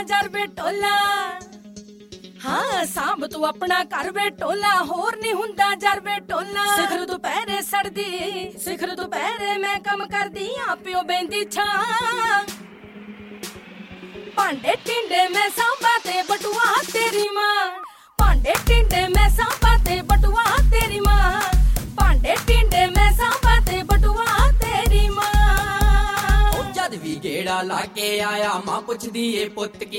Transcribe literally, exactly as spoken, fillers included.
ਜਰ ਵੇ ਟੋਲਾ ਹਾਂ ਸਾਂਭ ਤੂੰ ਆਪਣਾ ਘਰ ਵੇ ਟੋਲਾ ਹੋਰ ਨਹੀਂ ਹੁੰਦਾ ਜਰ ਵੇ ਟੋਲਾ ਸਿਖਰ ਦੁਪਹਿਰੇ ਸੜਦੀ ਸਿਖਰ ਦੁਪਹਿਰੇ ਮੈਂ ਕੰਮ ਕਰਦੀ ਆ ਪਿਓ ਬੈਂਦੀ ਛਾਂ ਭਾਂਡੇ ਟਿੰਡੇ ਮੈਂ ਸਾਂਭਾ ਤੇ ਬਟੂਆ ਤੇਰੀ ਮਾਂ ਭਾਂਡੇ ਟਿੰਡੇ ਮੈਂ ਸਾਂਭਾ ਤੇ ਬਟੂਆ ਤੇਰੀ ਮਾਂ ਭਾਂਡੇ ਟਿੰਡੇ ਮੈਂ ਸਾਂਭਾ ਤੇ ਬਟੂਆ ਤੇਰੀ ਮਾਂ ਉਹ ਜਦ ਵੀ ਗੇੜਾ ਲਾ ਕੇ ਆਇਆ ਮਾਂ ਪੁੱਛਦੀ ਏ ਪੁੱਤ ਕੀ